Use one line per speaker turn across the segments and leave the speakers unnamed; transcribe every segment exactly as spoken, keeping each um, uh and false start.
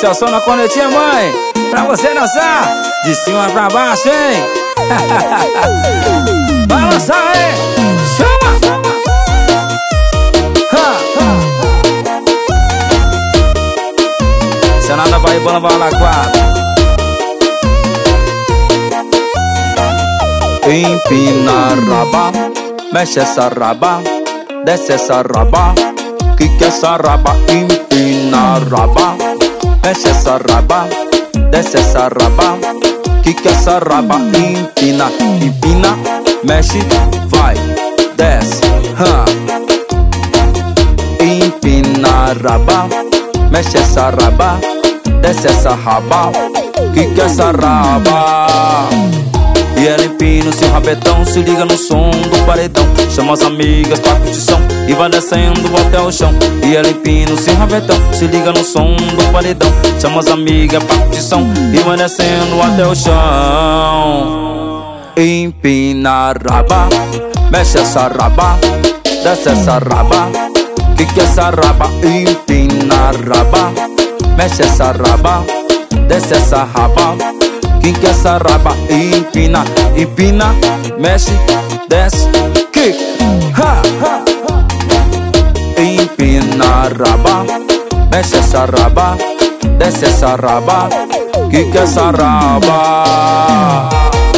Mexe o som na cornetinha, mãe, pra você dançar de cima pra baixo, hein? Balança aí, chama! Senada Paraibana, vai lá, quatro. Empina a raba, mexe essa raba, desce essa raba. Que que essa raba? Empina a raba, mexe essa raba, desce essa raba. Que que essa raba? Empina, empina, mexe, vai, desce, ha. Empina a raba, mexe essa raba, desce essa raba. Que que essa raba? E ela empina o seu rabetão, se liga no som do paredão. Chama as amigas pra curtição e vai descendo até o chão. E ela empina o seu rabetão, se liga no som do paredão. Chama as amigas pra curtição e vai descendo até o chão. Empina a raba, mexe essa raba, desce essa raba. Que que essa raba? Empina a raba, mexe essa raba, desce essa raba. Que que essa raba? Empina, empina, mexe, desce, kick, ha, ha. Empina a raba, mexe essa raba, desce essa raba. Que que essa raba?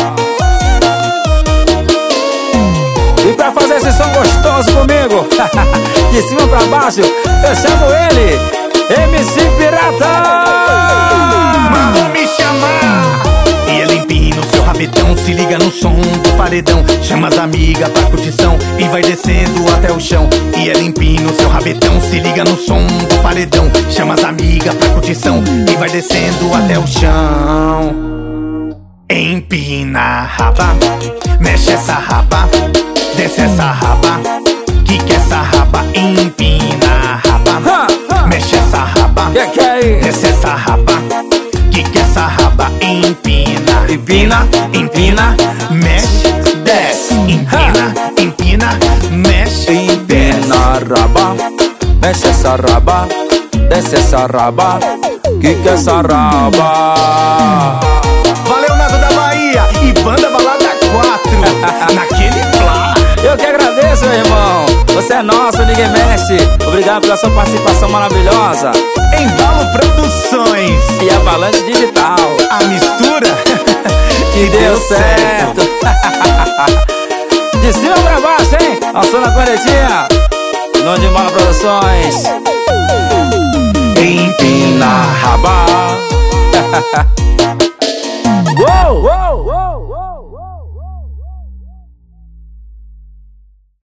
E pra fazer esse som gostoso comigo, de cima pra baixo, eu chamo ele, M C Pirata.
Mandou me chamar. E ele empina o seu rabetão, se liga no som do paredão. Chama as amigas pra curtição e vai descendo até o chão. E ele empina o seu rabetão, se liga no som do paredão. Chama as amigas pra curtição e vai descendo até o chão. Empina a raba, mexe essa raba, desce essa raba. Que que essa raba? Empina a raba, mexe essa raba,
que que é isso?
desce essa raba. Que que essa raba? Empina, empina, empina, mexe, desce. Empina, empina, mexe,
empina a raba, mexe essa raba, desce essa raba. Que que essa raba?
Valeu, Nado da Bahia e Banda Balada quatro. Naquele plá.
Eu que agradeço, meu irmão. Você é nosso, ninguém mexe. Obrigado pela sua participação maravilhosa.
Embalo Produções
e Avalanche Digital.
A mistura
que deu, deu certo, certo. De cima pra baixo, hein? Alçando a cornetinha. Nome de Embalo Produções. Empina a raba.